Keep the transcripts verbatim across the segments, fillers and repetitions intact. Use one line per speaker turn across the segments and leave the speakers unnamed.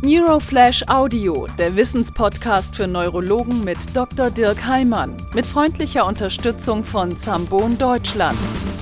Neuroflash Audio, der Wissenspodcast für Neurologen mit Doktor Dirk Heimann. Mit freundlicher Unterstützung von Zambon Deutschland.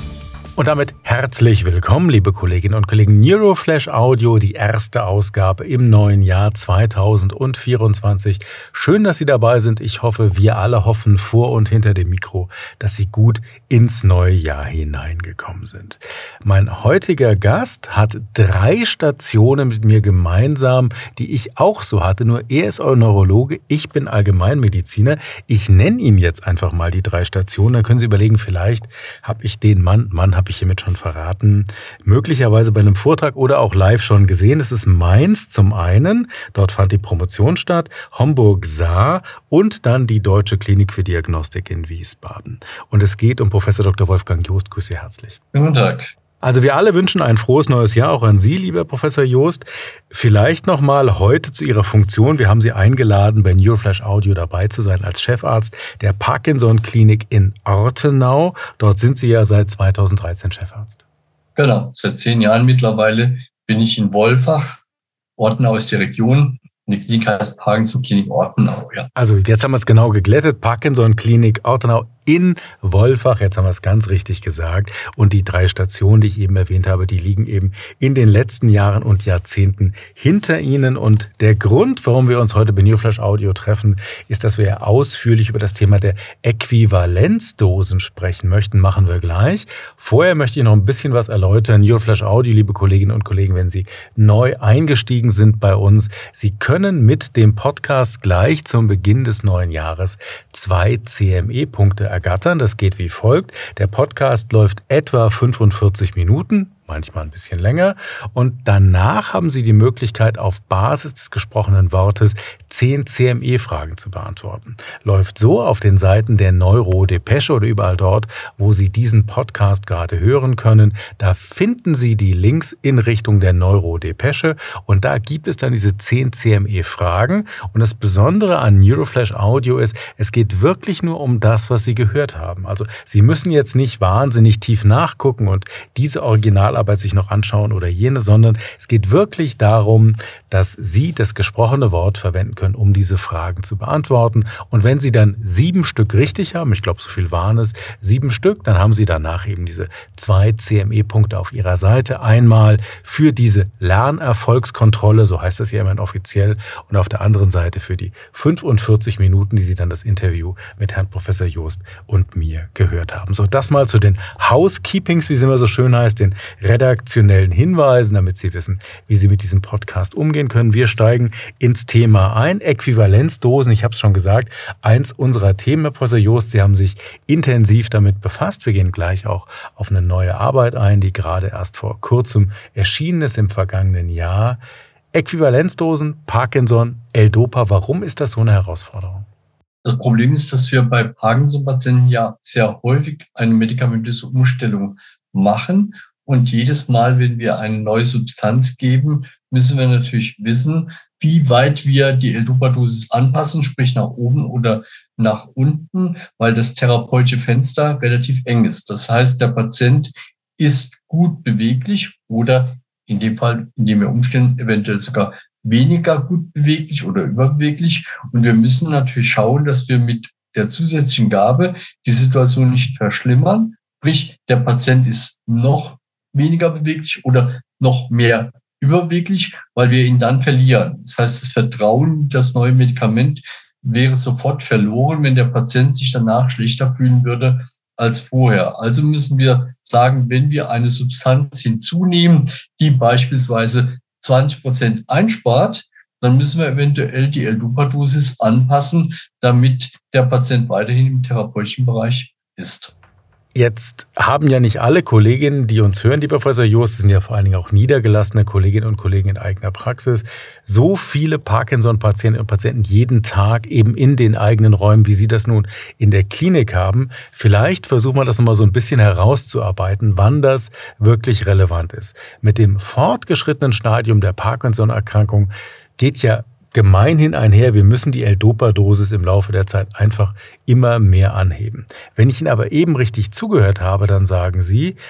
Und damit herzlich willkommen, liebe Kolleginnen und Kollegen. Neuroflash Audio, die erste Ausgabe im neuen Jahr zweitausendvierundzwanzig. Schön, dass Sie dabei sind. Ich hoffe, wir alle hoffen vor und hinter dem Mikro, dass Sie gut ins neue Jahr hineingekommen sind. Mein heutiger Gast hat drei Stationen mit mir gemeinsam, die ich auch so hatte. Nur er ist Neurologe, ich bin Allgemeinmediziner. Ich nenne Ihnen jetzt einfach mal die drei Stationen. Dann können Sie überlegen, vielleicht habe ich den Mann, Mann habe ich hiermit schon verraten, möglicherweise bei einem Vortrag oder auch live schon gesehen. Es ist Mainz zum einen, dort fand die Promotion statt, Homburg-Saar und dann die Deutsche Klinik für Diagnostik in Wiesbaden. Und es geht um Professor Doktor Wolfgang Joost. Grüße Sie herzlich.
Guten Tag.
Also wir alle wünschen ein frohes neues Jahr, auch an Sie, lieber Professor Joost. Vielleicht nochmal heute zu Ihrer Funktion. Wir haben Sie eingeladen, bei Neuroflash Audio dabei zu sein als Chefarzt der Parkinson-Klinik in Ortenau. Dort sind Sie ja seit zweitausenddreizehn Chefarzt.
Genau, seit zehn Jahren mittlerweile bin ich in Wolfach. Ortenau ist die Region. Die Klinik heißt Parkinson-Klinik Ortenau, ja.
Also jetzt haben wir es genau geglättet. Parkinson-Klinik Ortenau in Wolfach. Jetzt haben wir es ganz richtig gesagt. Und die drei Stationen, die ich eben erwähnt habe, die liegen eben in den letzten Jahren und Jahrzehnten hinter Ihnen. Und der Grund, warum wir uns heute bei Neuroflash Audio treffen, ist, dass wir ja ausführlich über das Thema der Äquivalenzdosen sprechen möchten. Machen wir gleich. Vorher möchte ich noch ein bisschen was erläutern. Neuroflash Audio, liebe Kolleginnen und Kollegen, wenn Sie neu eingestiegen sind bei uns, Sie können mit dem Podcast gleich zum Beginn des neuen Jahres zwei C M E-Punkte ergattern. Das geht wie folgt. Der Podcast läuft etwa fünfundvierzig Minuten, manchmal ein bisschen länger. Und danach haben Sie die Möglichkeit, auf Basis des gesprochenen Wortes zehn C M E-Fragen zu beantworten. Läuft so auf den Seiten der Neuro-Depesche oder überall dort, wo Sie diesen Podcast gerade hören können. Da finden Sie die Links in Richtung der Neuro-Depesche und da gibt es dann diese zehn C M E-Fragen. Und das Besondere an Neuroflash Audio ist, es geht wirklich nur um das, was Sie gehört haben. Also Sie müssen jetzt nicht wahnsinnig tief nachgucken und diese Originalarbeit sich noch anschauen oder jene, sondern es geht wirklich darum, dass Sie das gesprochene Wort verwenden können, um diese Fragen zu beantworten. Und wenn Sie dann sieben Stück richtig haben, ich glaube, so viel waren es, sieben Stück, dann haben Sie danach eben diese zwei C M E-Punkte auf Ihrer Seite. Einmal für diese Lernerfolgskontrolle, so heißt das ja immerhin offiziell, und auf der anderen Seite für die fünfundvierzig Minuten, die Sie dann das Interview mit Herrn Professor Joost und mir gehört haben. So, das mal zu den Housekeepings, wie es immer so schön heißt, den redaktionellen Hinweisen, damit Sie wissen, wie Sie mit diesem Podcast umgehen können. Wir steigen ins Thema ein. Äquivalenzdosen, ich habe es schon gesagt, eins unserer Themen, Herr Professor Joost. Sie haben sich intensiv damit befasst. Wir gehen gleich auch auf eine neue Arbeit ein, die gerade erst vor kurzem erschienen ist im vergangenen Jahr. Äquivalenzdosen, Parkinson, L-Dopa, warum ist das so eine Herausforderung?
Das Problem ist, dass wir bei Parkinson-Patienten ja sehr häufig eine medikamentöse Umstellung machen. Und jedes Mal, wenn wir eine neue Substanz geben, müssen wir natürlich wissen, wie weit wir die L-Dopa-Dosis anpassen, sprich nach oben oder nach unten, weil das therapeutische Fenster relativ eng ist. Das heißt, der Patient ist gut beweglich oder in dem Fall, in dem wir umstellen, eventuell sogar weniger gut beweglich oder überbeweglich. Und wir müssen natürlich schauen, dass wir mit der zusätzlichen Gabe die Situation nicht verschlimmern. Sprich, der Patient ist noch weniger beweglich oder noch mehr überbeweglich, weil wir ihn dann verlieren. Das heißt, das Vertrauen in das neue Medikament wäre sofort verloren, wenn der Patient sich danach schlechter fühlen würde als vorher. Also müssen wir sagen, wenn wir eine Substanz hinzunehmen, die beispielsweise zwanzig Prozent einspart, dann müssen wir eventuell die L-Dopa-Dosis anpassen, damit der Patient weiterhin im therapeutischen Bereich ist.
Jetzt haben ja nicht alle Kolleginnen, die uns hören, lieber Professor Joost, sind ja vor allen Dingen auch niedergelassene Kolleginnen und Kollegen in eigener Praxis, so viele Parkinson-Patientinnen und Patienten jeden Tag eben in den eigenen Räumen, wie Sie das nun in der Klinik haben. Vielleicht versuchen wir das nochmal so ein bisschen herauszuarbeiten, wann das wirklich relevant ist. Mit dem fortgeschrittenen Stadium der Parkinson-Erkrankung geht ja gemeinhin einher, wir müssen die L-Dopa-Dosis im Laufe der Zeit einfach immer mehr anheben. Wenn ich Ihnen aber eben richtig zugehört habe, dann sagen Sie,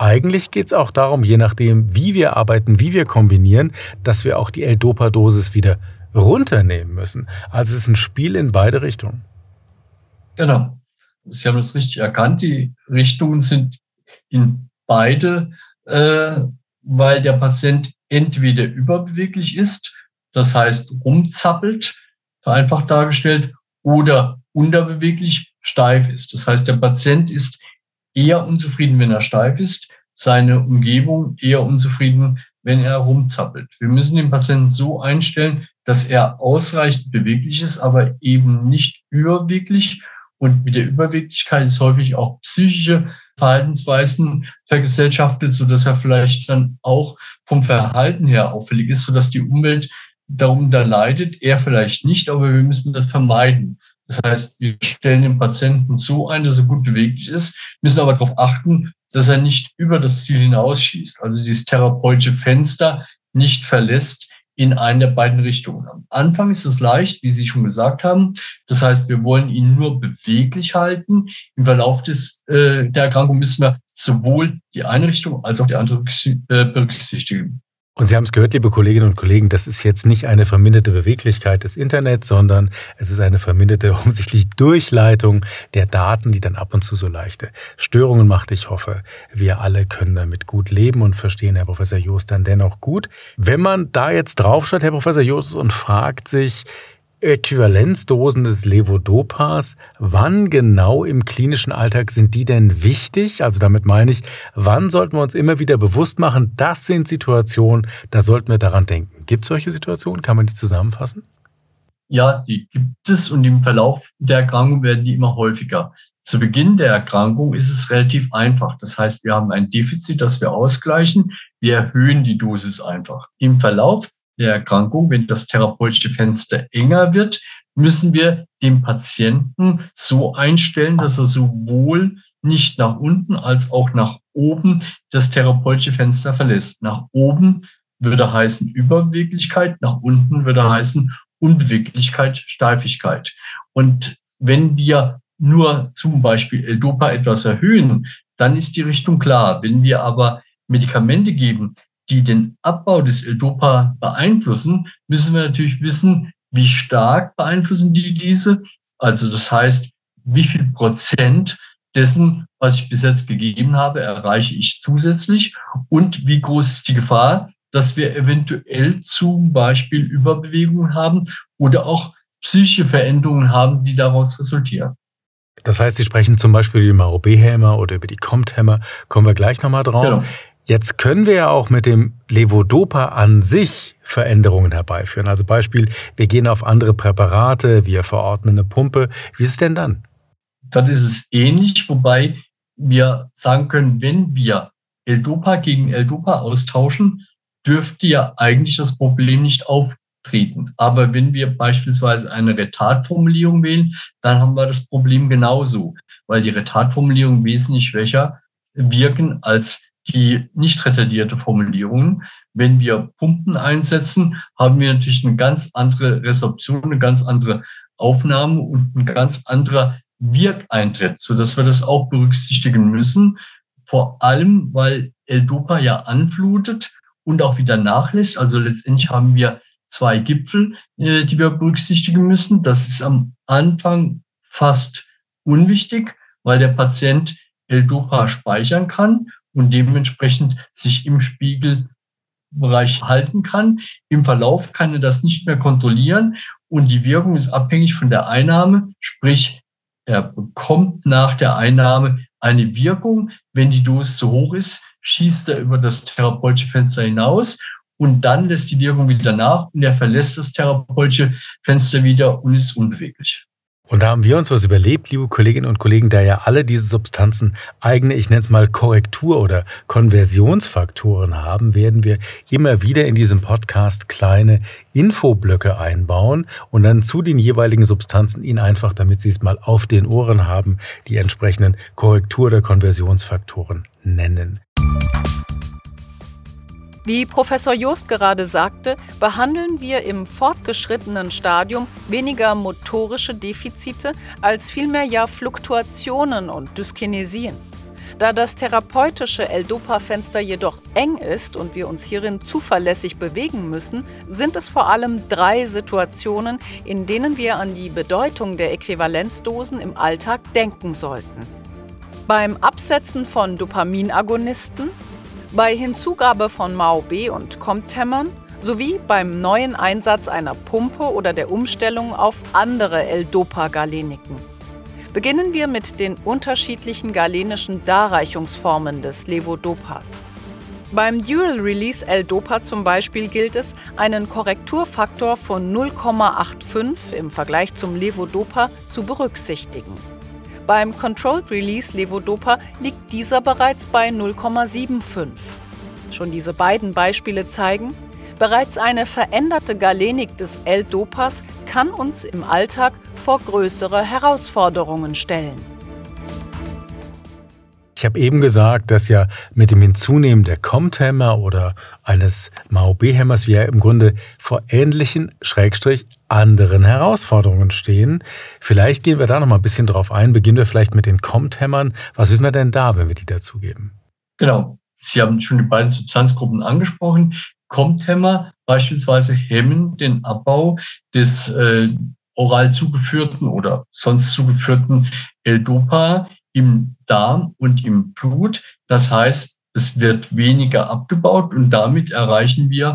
eigentlich geht es auch darum, je nachdem, wie wir arbeiten, wie wir kombinieren, dass wir auch die L-Dopa-Dosis wieder runternehmen müssen. Also es ist ein Spiel in beide Richtungen.
Genau. Sie haben das richtig erkannt. Die Richtungen sind in beide, äh, weil der Patient entweder überbeweglich ist, das heißt rumzappelt, vereinfacht dargestellt, oder unterbeweglich steif ist. Das heißt, der Patient ist eher unzufrieden, wenn er steif ist, seine Umgebung eher unzufrieden, wenn er rumzappelt. Wir müssen den Patienten so einstellen, dass er ausreichend beweglich ist, aber eben nicht überbeweglich. Und mit der Überbeweglichkeit ist häufig auch psychische Verhaltensweisen vergesellschaftet, sodass er vielleicht dann auch vom Verhalten her auffällig ist, sodass die Umwelt darunter leidet, er vielleicht nicht, aber wir müssen das vermeiden. Das heißt, wir stellen den Patienten so ein, dass er gut beweglich ist, müssen aber darauf achten, dass er nicht über das Ziel hinausschießt, also dieses therapeutische Fenster nicht verlässt in eine der beiden Richtungen. Am Anfang ist es leicht, wie Sie schon gesagt haben. Das heißt, wir wollen ihn nur beweglich halten. Im Verlauf des, äh, der Erkrankung müssen wir sowohl die eine Richtung als auch die andere berücksichtigen.
Und Sie haben es gehört, liebe Kolleginnen und Kollegen, das ist jetzt nicht eine verminderte Beweglichkeit des Internets, sondern es ist eine verminderte offensichtlich Durchleitung der Daten, die dann ab und zu so leichte Störungen macht. Ich hoffe, wir alle können damit gut leben und verstehen Herr Professor Joost dann dennoch gut. Wenn man da jetzt draufschaut, Herr Professor Joost, und fragt sich, Äquivalenzdosen des Levodopas, wann genau im klinischen Alltag sind die denn wichtig? Also damit meine ich, wann sollten wir uns immer wieder bewusst machen, das sind Situationen, da sollten wir daran denken. Gibt es solche Situationen? Kann man die zusammenfassen?
Ja, die gibt es und im Verlauf der Erkrankung werden die immer häufiger. Zu Beginn der Erkrankung ist es relativ einfach. Das heißt, wir haben ein Defizit, das wir ausgleichen. Wir erhöhen die Dosis einfach. Im Verlauf der Erkrankung, wenn das therapeutische Fenster enger wird, müssen wir den Patienten so einstellen, dass er sowohl nicht nach unten als auch nach oben das therapeutische Fenster verlässt. Nach oben würde heißen Überbeweglichkeit, nach unten würde heißen Unbeweglichkeit, Steifigkeit. Und wenn wir nur zum Beispiel L-Dopa etwas erhöhen, dann ist die Richtung klar. Wenn wir aber Medikamente geben, die den Abbau des L-Dopa beeinflussen, müssen wir natürlich wissen, wie stark beeinflussen die diese. Also das heißt, wie viel Prozent dessen, was ich bis jetzt gegeben habe, erreiche ich zusätzlich und wie groß ist die Gefahr, dass wir eventuell zum Beispiel Überbewegungen haben oder auch psychische Veränderungen haben, die daraus resultieren.
Das heißt, Sie sprechen zum Beispiel über die M A O B-Hämmer oder über die C O M T-Hämmer, kommen wir gleich nochmal drauf. Genau. Jetzt können wir ja auch mit dem Levodopa an sich Veränderungen herbeiführen. Also Beispiel, wir gehen auf andere Präparate, wir verordnen eine Pumpe. Wie ist es denn dann?
Dann ist es ähnlich, wobei wir sagen können, wenn wir L-Dopa gegen L-Dopa austauschen, dürfte ja eigentlich das Problem nicht auftreten. Aber wenn wir beispielsweise eine Retardformulierung wählen, dann haben wir das Problem genauso, weil die Retardformulierungen wesentlich schwächer wirken als die nicht retardierte Formulierung. Wenn wir Pumpen einsetzen, haben wir natürlich eine ganz andere Resorption, eine ganz andere Aufnahme und ein ganz anderer Wirkeintritt, sodass wir das auch berücksichtigen müssen. Vor allem, weil L-Dopa ja anflutet und auch wieder nachlässt. Also letztendlich haben wir zwei Gipfel, die wir berücksichtigen müssen. Das ist am Anfang fast unwichtig, weil der Patient L-Dopa speichern kann und dementsprechend sich im Spiegelbereich halten kann. Im Verlauf kann er das nicht mehr kontrollieren und die Wirkung ist abhängig von der Einnahme, sprich, er bekommt nach der Einnahme eine Wirkung. Wenn die Dosis zu hoch ist, schießt er über das therapeutische Fenster hinaus und dann lässt die Wirkung wieder nach und er verlässt das therapeutische Fenster wieder und ist unbeweglich.
Und da haben wir uns was überlebt, liebe Kolleginnen und Kollegen, da ja alle diese Substanzen eigene, ich nenne es mal Korrektur- oder Konversionsfaktoren haben, werden wir immer wieder in diesem Podcast kleine Infoblöcke einbauen und dann zu den jeweiligen Substanzen Ihnen einfach, damit Sie es mal auf den Ohren haben, die entsprechenden Korrektur- oder Konversionsfaktoren nennen.
Wie Professor Joost gerade sagte, behandeln wir im fortgeschrittenen Stadium weniger motorische Defizite als vielmehr ja Fluktuationen und Dyskinesien. Da das therapeutische L-Dopa-Fenster jedoch eng ist und wir uns hierin zuverlässig bewegen müssen, sind es vor allem drei Situationen, in denen wir an die Bedeutung der Äquivalenzdosen im Alltag denken sollten. Beim Absetzen von Dopaminagonisten, bei Hinzugabe von MAO-B und COMT-Hämmern sowie beim neuen Einsatz einer Pumpe oder der Umstellung auf andere L-Dopa-Galeniken. Beginnen wir mit den unterschiedlichen galenischen Darreichungsformen des Levodopas. Beim Dual-Release L-Dopa zum Beispiel gilt es, einen Korrekturfaktor von null Komma fünfundachtzig im Vergleich zum Levodopa zu berücksichtigen. Beim Controlled-Release Levodopa liegt dieser bereits bei null Komma fünfundsiebzig. Schon diese beiden Beispiele zeigen, bereits eine veränderte Galenik des L-Dopas kann uns im Alltag vor größere Herausforderungen stellen.
Ich habe eben gesagt, dass ja mit dem Hinzunehmen der COMT-Hämmer oder eines MAO-B-Hämmers wir im Grunde vor ähnlichen, Schrägstrich, anderen Herausforderungen stehen. Vielleicht gehen wir da noch mal ein bisschen drauf ein. Beginnen wir vielleicht mit den COMT-Hämmern. Was wissen wir denn da, wenn wir die dazugeben?
Genau. Sie haben schon die beiden Substanzgruppen angesprochen. COMT-Hämmer beispielsweise hemmen den Abbau des äh, oral zugeführten oder sonst zugeführten L-Dopa im Darm und im Blut. Das heißt, es wird weniger abgebaut und damit erreichen wir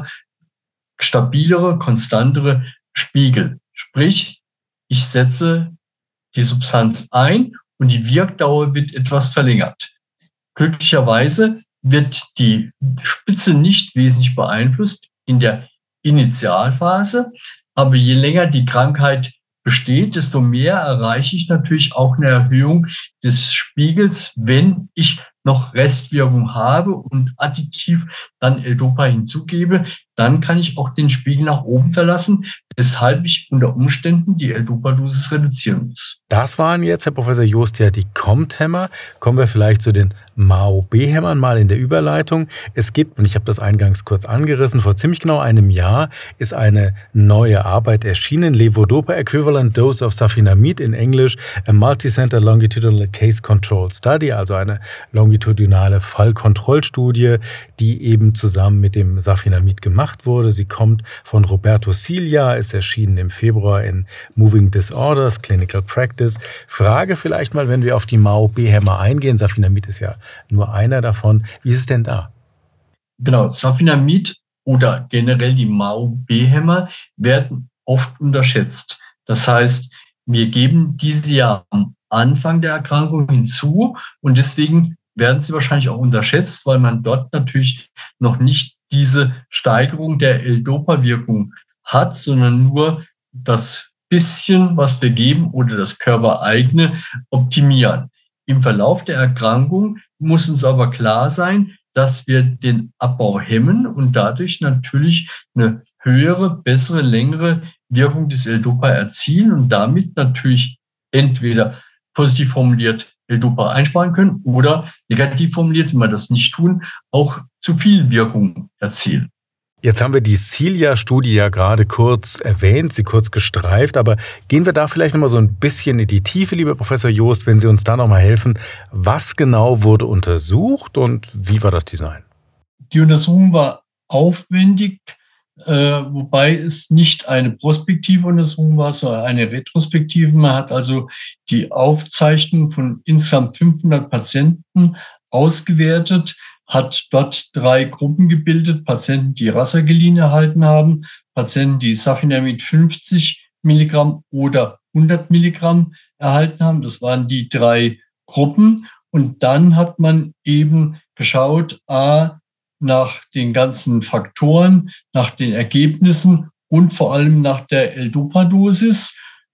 stabilere, konstantere Spiegel. Sprich, ich setze die Substanz ein und die Wirkdauer wird etwas verlängert. Glücklicherweise wird die Spitze nicht wesentlich beeinflusst in der Initialphase, aber je länger die Krankheit besteht, desto mehr erreiche ich natürlich auch eine Erhöhung des Spiegels, wenn ich noch Restwirkung habe und additiv dann L-Dopa hinzugebe, dann kann ich auch den Spiegel nach oben verlassen, weshalb ich unter Umständen die L-Dopa-Dosis reduzieren muss.
Das waren jetzt, Herr Professor Joost, ja die COMT-Hämmer. Kommen wir vielleicht zu den MAO-B-Hämmern mal in der Überleitung. Es gibt, und ich habe das eingangs kurz angerissen, vor ziemlich genau einem Jahr ist eine neue Arbeit erschienen, Levodopa Equivalent Dose of Safinamid, in Englisch a Multicenter Longitudinal Case Control Study, also eine longitudinale Fallkontrollstudie, die eben zusammen mit dem Safinamid gemacht wurde. Sie kommt von Roberto Cilia, ist erschienen im Februar in Moving Disorders, Clinical Practice. Frage vielleicht mal, wenn wir auf die MAO-B-Hämmer eingehen, Safinamid ist ja nur einer davon. Wie ist es denn da?
Genau, Safinamid oder generell die MAO-B-Hämmer werden oft unterschätzt. Das heißt, wir geben diese ja am Anfang der Erkrankung hinzu und deswegen werden sie wahrscheinlich auch unterschätzt, weil man dort natürlich noch nicht diese Steigerung der L-Dopa-Wirkung hat, sondern nur das bisschen, was wir geben oder das körpereigene optimieren. Im Verlauf der Erkrankung muss uns aber klar sein, dass wir den Abbau hemmen und dadurch natürlich eine höhere, bessere, längere Wirkung des L-Dopa erzielen und damit natürlich entweder positiv formuliert L-Dopa einsparen können oder negativ formuliert, wenn wir das nicht tun, auch zu viel Wirkung erzielen.
Jetzt haben wir die Cilia-Studie ja gerade kurz erwähnt, sie kurz gestreift, aber gehen wir da vielleicht nochmal so ein bisschen in die Tiefe, lieber Professor Joost, wenn Sie uns da nochmal helfen. Was genau wurde untersucht und wie war das Design?
Die Untersuchung war aufwendig, äh, wobei es nicht eine prospektive Untersuchung war, sondern eine retrospektive. Man hat also die Aufzeichnung von insgesamt fünfhundert Patienten ausgewertet, hat dort drei Gruppen gebildet, Patienten, die Rasagelin erhalten haben, Patienten, die Safinamid fünfzig Milligramm oder hundert Milligramm erhalten haben. Das waren die drei Gruppen. Und dann hat man eben geschaut, a, nach den ganzen Faktoren, nach den Ergebnissen und vor allem nach der L-Dopa-Dosis.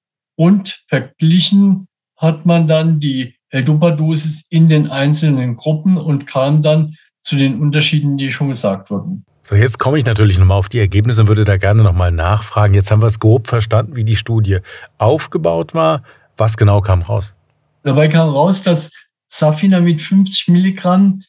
Und verglichen hat man dann die L-Dopa-Dosis in den einzelnen Gruppen und kam dann zu den Unterschieden, die schon gesagt wurden.
So, jetzt komme ich natürlich nochmal auf die Ergebnisse und würde da gerne nochmal nachfragen. Jetzt haben wir es grob verstanden, wie die Studie aufgebaut war. Was genau kam raus?
Dabei kam raus, dass Safinamid fünfzig Milligramm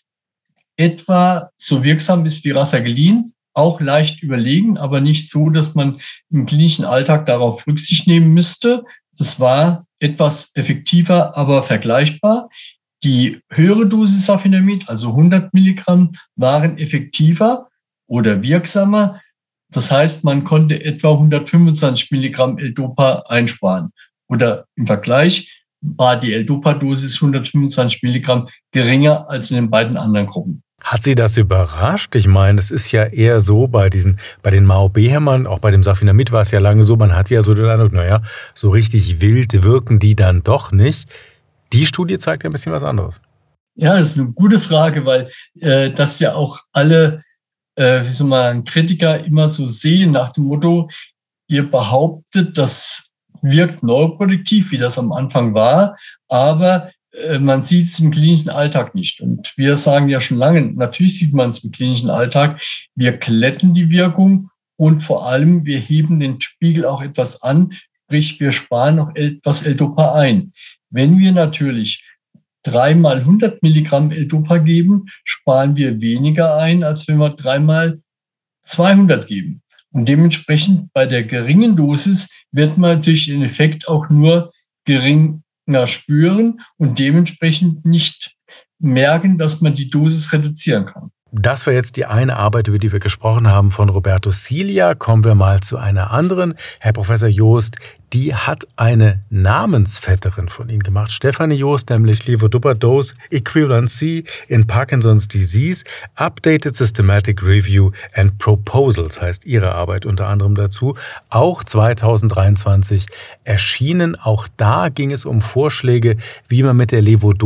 etwa so wirksam ist wie Rasagelin, auch leicht überlegen, aber nicht so, dass man im klinischen Alltag darauf Rücksicht nehmen müsste. Das war etwas effektiver, aber vergleichbar. Die höhere Dosis Safinamid, also hundert Milligramm, waren effektiver oder wirksamer. Das heißt, man konnte etwa hundertfünfundzwanzig Milligramm L-Dopa einsparen. Oder im Vergleich war die L-Dopa-Dosis hundertfünfundzwanzig Milligramm geringer als in den beiden anderen Gruppen.
Hat Sie das überrascht? Ich meine, es ist ja eher so bei diesen, bei den M A O B-Hämmern, auch bei dem Safinamid war es ja lange so, man hat ja so den Eindruck, naja, so richtig wild wirken die dann doch nicht. Die Studie zeigt ja ein bisschen was anderes.
Ja, das ist eine gute Frage, weil äh, das ja auch alle äh, wie soll man, Kritiker immer so sehen nach dem Motto, ihr behauptet, das wirkt neuroproduktiv, wie das am Anfang war, aber äh, man sieht es im klinischen Alltag nicht. Und wir sagen ja schon lange, natürlich sieht man es im klinischen Alltag, wir glätten die Wirkung und vor allem wir heben den Spiegel auch etwas an, sprich wir sparen noch etwas L-Dopa ein. Wenn wir natürlich dreimal hundert Milligramm L-Dopa geben, sparen wir weniger ein, als wenn wir dreimal zweihundert geben. Und dementsprechend bei der geringen Dosis wird man natürlich den Effekt auch nur geringer spüren und dementsprechend nicht merken, dass man die Dosis reduzieren kann.
Das war jetzt die eine Arbeit, über die wir gesprochen haben, von Roberto Cilia. Kommen wir mal zu einer anderen. Herr Professor Joost, die hat eine Namensvetterin von Ihnen gemacht. Stefanie Joost, nämlich Levodopa Dose Equivalency in Parkinson's Disease, Updated Systematic Review and Proposals heißt ihre Arbeit unter anderem dazu. Auch zweitausenddreiundzwanzig erschienen. Auch da ging es um Vorschläge, wie man mit der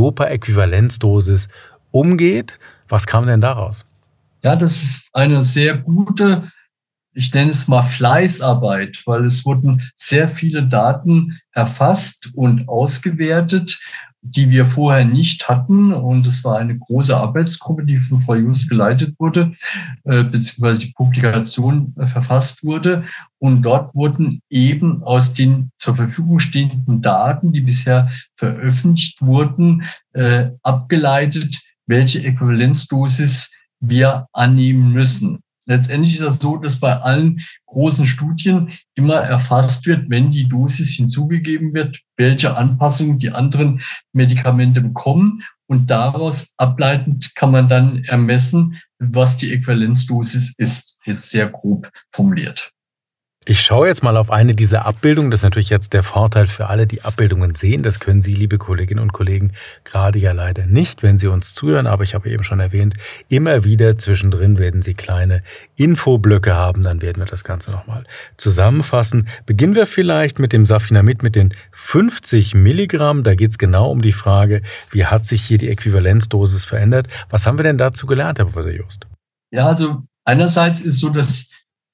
Levodopa-Äquivalenzdosis umgeht. Was kam denn daraus?
Ja, das ist eine sehr gute, ich nenne es mal Fleißarbeit, weil es wurden sehr viele Daten erfasst und ausgewertet, die wir vorher nicht hatten. Und es war eine große Arbeitsgruppe, die von Frau Joost geleitet wurde, äh, beziehungsweise die Publikation äh, verfasst wurde. Und dort wurden eben aus den zur Verfügung stehenden Daten, die bisher veröffentlicht wurden, äh, abgeleitet, welche Äquivalenzdosis wir annehmen müssen. Letztendlich ist das so, dass bei allen großen Studien immer erfasst wird, wenn die Dosis hinzugegeben wird, welche Anpassungen die anderen Medikamente bekommen. Und daraus ableitend kann man dann ermessen, was die Äquivalenzdosis ist. Jetzt sehr grob formuliert.
Ich schaue jetzt mal auf eine dieser Abbildungen. Das ist natürlich jetzt der Vorteil für alle, die Abbildungen sehen. Das können Sie, liebe Kolleginnen und Kollegen, gerade ja leider nicht, wenn Sie uns zuhören. Aber ich habe eben schon erwähnt, immer wieder zwischendrin werden Sie kleine Infoblöcke haben. Dann werden wir das Ganze nochmal zusammenfassen. Beginnen wir vielleicht mit dem Safinamid mit den fünfzig Milligramm. Da geht es genau um die Frage, wie hat sich hier die Äquivalenzdosis verändert? Was haben wir denn dazu gelernt, Herr Professor Joost?
Ja, also einerseits ist so, dass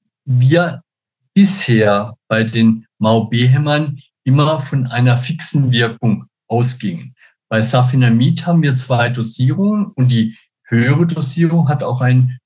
wir bisher bei den M A O B-Hämmern immer von einer fixen Wirkung ausgingen. Bei Safinamid haben wir zwei Dosierungen und die höhere Dosierung hat auch einen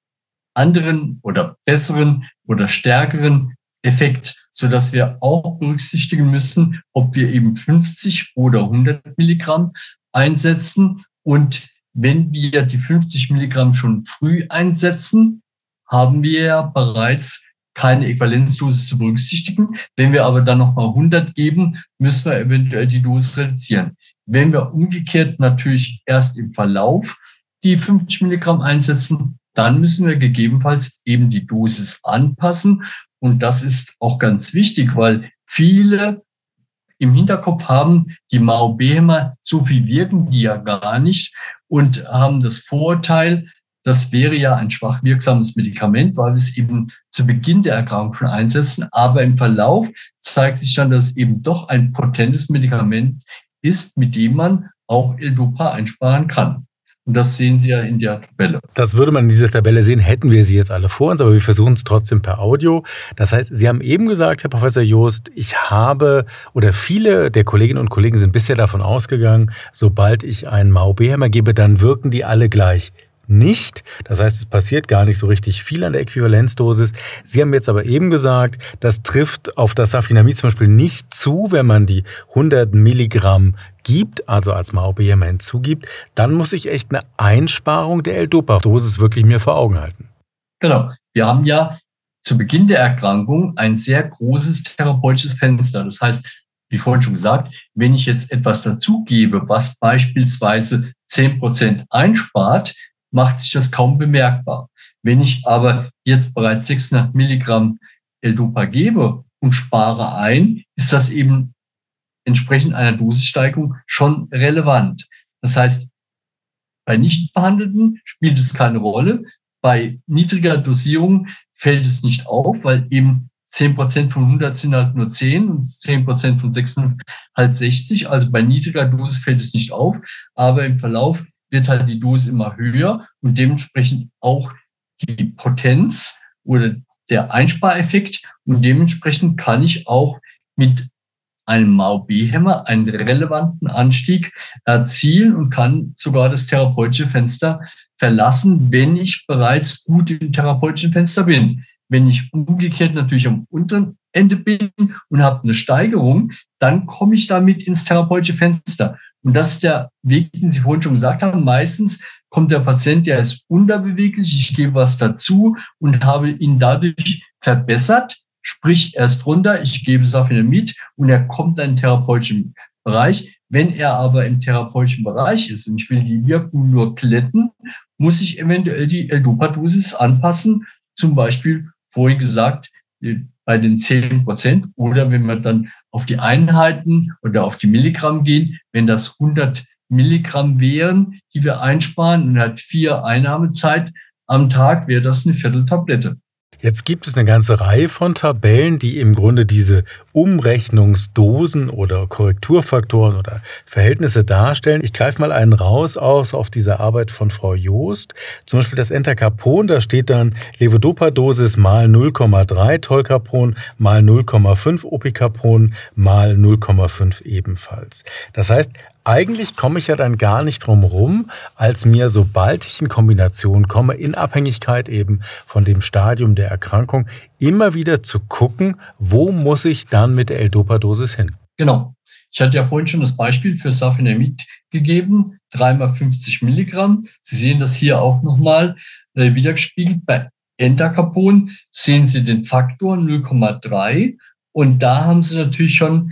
anderen oder besseren oder stärkeren Effekt, sodass wir auch berücksichtigen müssen, ob wir eben fünfzig oder hundert Milligramm einsetzen. Und wenn wir die fünfzig Milligramm schon früh einsetzen, haben wir ja bereits keine Äquivalenzdosis zu berücksichtigen. Wenn wir aber dann nochmal hundert geben, müssen wir eventuell die Dosis reduzieren. Wenn wir umgekehrt natürlich erst im Verlauf die fünfzig Milligramm einsetzen, dann müssen wir gegebenenfalls eben die Dosis anpassen. Und das ist auch ganz wichtig, weil viele im Hinterkopf haben, die M A O B-Hämmer, so viel wirken die ja gar nicht und haben das Vorurteil, das wäre ja ein schwach wirksames Medikament, weil wir es eben zu Beginn der Erkrankung schon einsetzen. Aber im Verlauf zeigt sich dann, dass es eben doch ein potentes Medikament ist, mit dem man auch L-Dopa einsparen kann. Und das sehen Sie ja in der Tabelle.
Das würde man in dieser Tabelle sehen, hätten wir sie jetzt alle vor uns, aber wir versuchen es trotzdem per Audio. Das heißt, Sie haben eben gesagt, Herr Professor Joost, ich habe, oder viele der Kolleginnen und Kollegen sind bisher davon ausgegangen, sobald ich einen M A O B-Hämmer gebe, dann wirken die alle gleich. Nicht. Das heißt, es passiert gar nicht so richtig viel an der Äquivalenzdosis. Sie haben jetzt aber eben gesagt, das trifft auf das Safinamid zum Beispiel nicht zu, wenn man die hundert Milligramm gibt, also als M A O B-Hämmer hinzugibt. Dann muss ich echt eine Einsparung der L-Dopa-Dosis wirklich mir vor Augen halten.
Genau. Wir haben ja zu Beginn der Erkrankung ein sehr großes therapeutisches Fenster. Das heißt, wie vorhin schon gesagt, wenn ich jetzt etwas dazugebe, was beispielsweise zehn Prozent einspart, macht sich das kaum bemerkbar. Wenn ich aber jetzt bereits sechshundert Milligramm L-Dopa gebe und spare ein, ist das eben entsprechend einer Dosissteigerung schon relevant. Das heißt, bei Nichtbehandelten spielt es keine Rolle. Bei niedriger Dosierung fällt es nicht auf, weil eben zehn Prozent von hundert sind halt nur zehn und zehn Prozent von sechshundert halt sechzig. Also bei niedriger Dosis fällt es nicht auf, aber im Verlauf wird halt die Dosis immer höher und dementsprechend auch die Potenz oder der Einspareffekt. Und dementsprechend kann ich auch mit einem A O B-Hämmer einen relevanten Anstieg erzielen und kann sogar das therapeutische Fenster verlassen, wenn ich bereits gut im therapeutischen Fenster bin. Wenn ich umgekehrt natürlich am unteren Ende bin und habe eine Steigerung, dann komme ich damit ins therapeutische Fenster. Und das ist der Weg, den Sie vorhin schon gesagt haben. Meistens kommt der Patient, der ist unterbeweglich, ich gebe was dazu und habe ihn dadurch verbessert, sprich er ist runter, ich gebe Safenamid und er kommt in den therapeutischen Bereich. Wenn er aber im therapeutischen Bereich ist und ich will die Wirkung nur glätten, muss ich eventuell die L-Dopa-Dosis anpassen, zum Beispiel vorhin gesagt, bei den zehn Prozent oder wenn wir dann auf die Einheiten oder auf die Milligramm gehen, wenn das hundert Milligramm wären, die wir einsparen und hat vier Einnahmezeit am Tag, wäre das eine Vierteltablette.
Jetzt gibt es eine ganze Reihe von Tabellen, die im Grunde diese Umrechnungsdosen oder Korrekturfaktoren oder Verhältnisse darstellen. Ich greife mal einen raus aus auf diese Arbeit von Frau Joost. Zum Beispiel das Entacapon, da steht dann Levodopa-Dosis mal null Komma drei, Tolcapon mal null Komma fünf, Opicapon mal null Komma fünf ebenfalls. Das heißt, eigentlich komme ich ja dann gar nicht drum rum, als mir, sobald ich in Kombination komme, in Abhängigkeit eben von dem Stadium der Erkrankung, immer wieder zu gucken, wo muss ich dann mit der L-Dopa-Dosis hin?
Genau. Ich hatte ja vorhin schon das Beispiel für Safenamid gegeben, dreimal fünfzig Milligramm. Sie sehen das hier auch nochmal äh, wiedergespiegelt. Bei Entacapon sehen Sie den Faktor null Komma drei und da haben Sie natürlich schon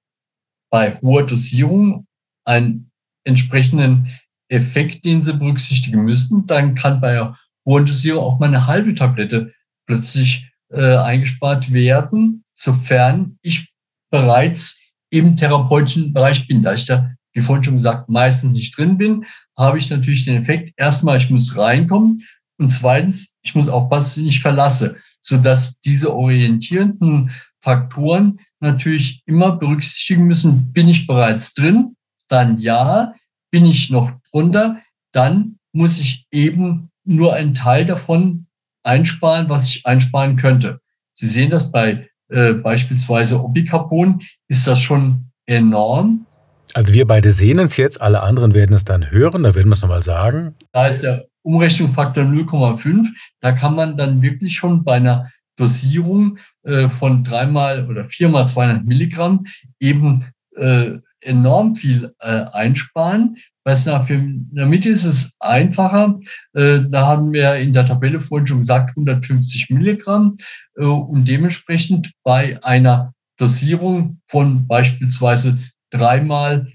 bei hoher Dosierung einen entsprechenden Effekt, den Sie berücksichtigen müssen. Dann kann bei der hohen Dosierung auch mal eine halbe Tablette plötzlich äh, eingespart werden, sofern ich bereits im therapeutischen Bereich bin. Da ich da, wie vorhin schon gesagt, meistens nicht drin bin, habe ich natürlich den Effekt, erstmal, ich muss reinkommen und zweitens, ich muss aufpassen, dass ich nicht verlasse, sodass diese orientierenden Faktoren natürlich immer berücksichtigen müssen, bin ich bereits drin, dann ja, bin ich noch drunter, dann muss ich eben nur einen Teil davon einsparen, was ich einsparen könnte. Sie sehen das bei äh, beispielsweise Opicapon, ist das schon enorm.
Also wir beide sehen es jetzt, alle anderen werden es dann hören, da werden wir es nochmal sagen.
Da ist der Umrechnungsfaktor null Komma fünf, da kann man dann wirklich schon bei einer Dosierung äh, von dreimal oder viermal zweihundert Milligramm eben äh, enorm viel äh, einsparen. Bei Safenamid ist es einfacher. Äh, da haben wir in der Tabelle vorhin schon gesagt, hundertfünfzig Milligramm. Äh, und dementsprechend bei einer Dosierung von beispielsweise dreimal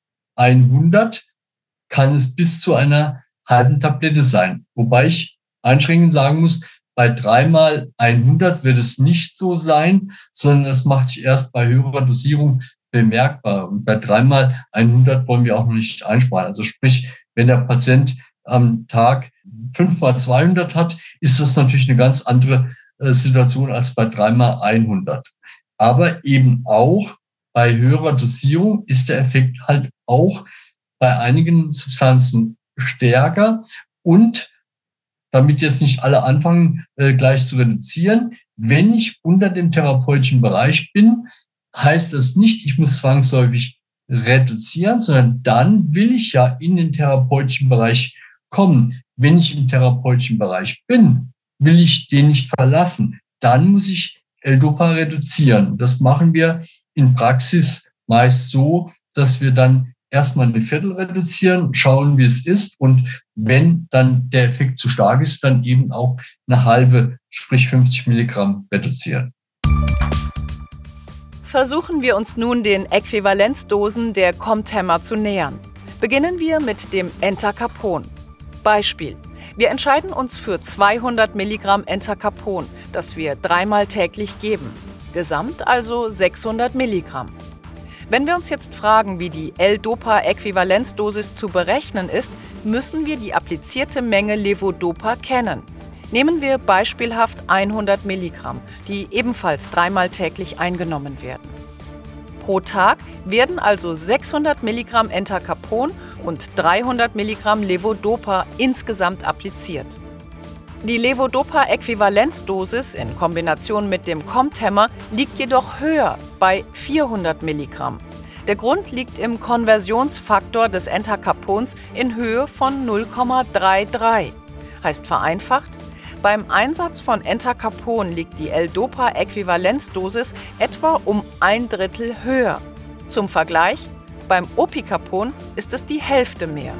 hundert kann es bis zu einer halben Tablette sein. Wobei ich einschränkend sagen muss, bei dreimal hundert wird es nicht so sein, sondern es macht sich erst bei höherer Dosierung bemerkbar. Und bei dreimal hundert wollen wir auch noch nicht einsparen. Also sprich, wenn der Patient am Tag fünfmal zweihundert hat, ist das natürlich eine ganz andere äh, Situation als bei dreimal hundert. Aber eben auch bei höherer Dosierung ist der Effekt halt auch bei einigen Substanzen stärker. Und damit jetzt nicht alle anfangen, äh, gleich zu reduzieren, wenn ich unter dem therapeutischen Bereich bin, heißt das nicht, ich muss zwangsläufig reduzieren, sondern dann will ich ja in den therapeutischen Bereich kommen. Wenn ich im therapeutischen Bereich bin, will ich den nicht verlassen. Dann muss ich L-Dopa reduzieren. Das machen wir in Praxis meist so, dass wir dann erstmal ein Viertel reduzieren, schauen, wie es ist. Und wenn dann der Effekt zu stark ist, dann eben auch eine halbe, sprich fünfzig Milligramm reduzieren.
Versuchen wir uns nun den Äquivalenzdosen der Comtemma zu nähern. Beginnen wir mit dem Entacapon. Beispiel: Wir entscheiden uns für zweihundert Milligramm Entacapon, das wir dreimal täglich geben. Gesamt also sechshundert Milligramm. Wenn wir uns jetzt fragen, wie die L-Dopa-Äquivalenzdosis zu berechnen ist, müssen wir die applizierte Menge Levodopa kennen. Nehmen wir beispielhaft hundert Milligramm, die ebenfalls dreimal täglich eingenommen werden. Pro Tag werden also sechshundert Milligramm Entacapon und dreihundert Milligramm Levodopa insgesamt appliziert. Die Levodopa-Äquivalenzdosis in Kombination mit dem Comtemma liegt jedoch höher, bei vierhundert Milligramm. Der Grund liegt im Konversionsfaktor des Entacapons in Höhe von null Komma dreiunddreißig. Heißt vereinfacht: Beim Einsatz von Entacapon liegt die L-Dopa-Äquivalenzdosis etwa um ein Drittel höher. Zum Vergleich: Beim Opicapon ist es die Hälfte mehr.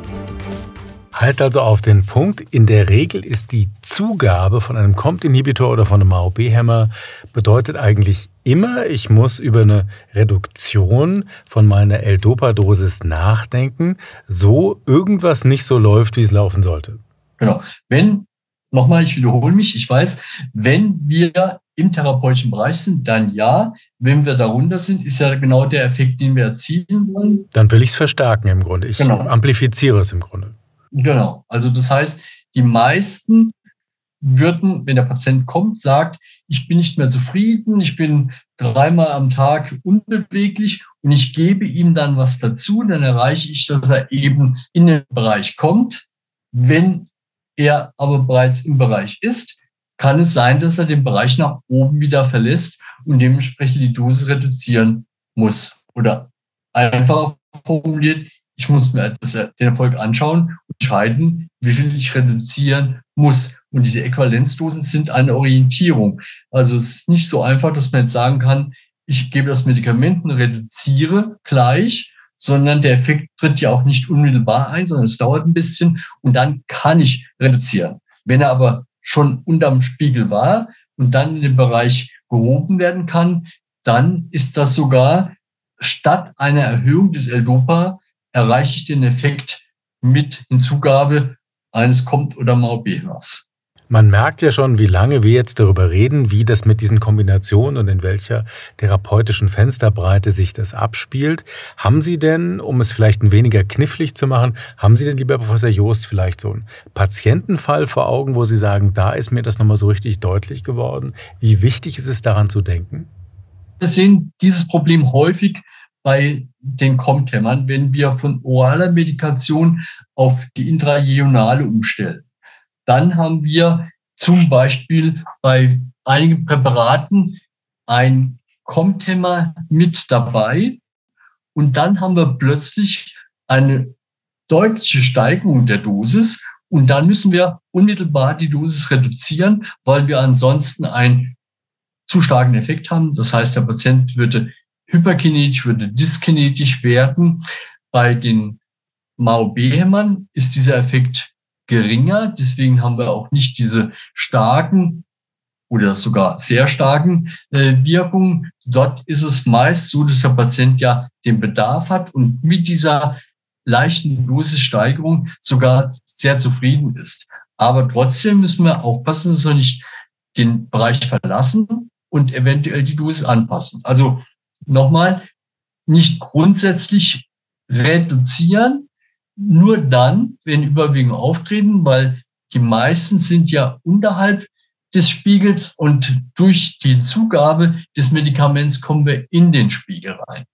Heißt also auf den Punkt, in der Regel ist die Zugabe von einem C O M T-Inhibitor oder von einem A O B-Hämmer bedeutet eigentlich immer, ich muss über eine Reduktion von meiner L-Dopa-Dosis nachdenken, so irgendwas nicht so läuft, wie es laufen sollte.
Genau. Wenn, nochmal, ich wiederhole mich, ich weiß, wenn wir im therapeutischen Bereich sind, dann ja. Wenn wir darunter sind, ist ja genau der Effekt, den wir erzielen wollen.
Dann will ich es verstärken im Grunde. Ich genau. amplifiziere es im Grunde.
Genau. Also das heißt, die meisten würden, wenn der Patient kommt, sagt, ich bin nicht mehr zufrieden, ich bin dreimal am Tag unbeweglich und ich gebe ihm dann was dazu, dann erreiche ich, dass er eben in den Bereich kommt. Wenn er aber bereits im Bereich ist, kann es sein, dass er den Bereich nach oben wieder verlässt und dementsprechend die Dosis reduzieren muss. Oder einfacher formuliert, ich muss mir den Erfolg anschauen und entscheiden, wie viel ich reduzieren muss. Und diese Äquivalenzdosen sind eine Orientierung. Also es ist nicht so einfach, dass man jetzt sagen kann, ich gebe das Medikament und reduziere gleich, sondern der Effekt tritt ja auch nicht unmittelbar ein, sondern es dauert ein bisschen und dann kann ich reduzieren. Wenn er aber schon unterm Spiegel war und dann in den Bereich gehoben werden kann, dann ist das sogar statt einer Erhöhung des L-Dopa erreiche ich den Effekt mit Hinzugabe eines C O M T- oder M A O B-Hämmers.
Man merkt ja schon, wie lange wir jetzt darüber reden, wie das mit diesen Kombinationen und in welcher therapeutischen Fensterbreite sich das abspielt. Haben Sie denn, um es vielleicht ein weniger knifflig zu machen, haben Sie denn, lieber Professor Joost, vielleicht so einen Patientenfall vor Augen, wo Sie sagen, da ist mir das nochmal so richtig deutlich geworden? Wie wichtig ist es, daran zu denken?
Wir sehen dieses Problem häufig bei den Comtemmern, wenn wir von oraler Medikation auf die intrajeunale umstellen. Dann haben wir zum Beispiel bei einigen Präparaten ein Comtemmer mit dabei und dann haben wir plötzlich eine deutliche Steigerung der Dosis und dann müssen wir unmittelbar die Dosis reduzieren, weil wir ansonsten einen zu starken Effekt haben. Das heißt, der Patient würde hyperkinetisch, würde dyskinetisch werden. Bei den M A O B-Hämmern ist dieser Effekt geringer. Deswegen haben wir auch nicht diese starken oder sogar sehr starken äh, Wirkungen. Dort ist es meist so, dass der Patient ja den Bedarf hat und mit dieser leichten Dosissteigerung sogar sehr zufrieden ist. Aber trotzdem müssen wir aufpassen, dass wir nicht den Bereich verlassen und eventuell die Dosis anpassen. Also nochmal, nicht grundsätzlich reduzieren, nur dann, wenn Überwegungen auftreten, weil die meisten sind ja unterhalb des Spiegels und durch die Zugabe des Medikaments kommen wir in den Spiegel rein.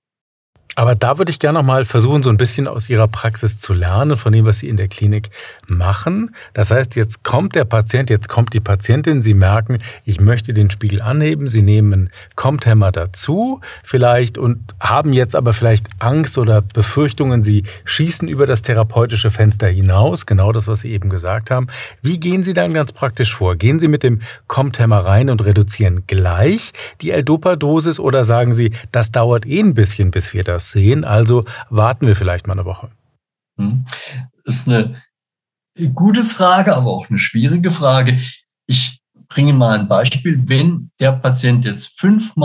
Aber da würde ich gerne noch mal versuchen, so ein bisschen aus Ihrer Praxis zu lernen, von dem, was Sie in der Klinik machen. Das heißt, jetzt kommt der Patient, jetzt kommt die Patientin, Sie merken, ich möchte den Spiegel anheben, Sie nehmen einen Comtemmer dazu vielleicht und haben jetzt aber vielleicht Angst oder Befürchtungen, Sie schießen über das therapeutische Fenster hinaus, genau das, was Sie eben gesagt haben. Wie gehen Sie dann ganz praktisch vor? Gehen Sie mit dem Comtemmer rein und reduzieren gleich die L-Dopa-Dosis oder sagen Sie, das dauert eh ein bisschen, bis wir das sehen, also warten wir vielleicht mal eine Woche?
Das ist eine gute Frage, aber auch eine schwierige Frage. Ich bringe mal ein Beispiel. Wenn der Patient jetzt fünfmal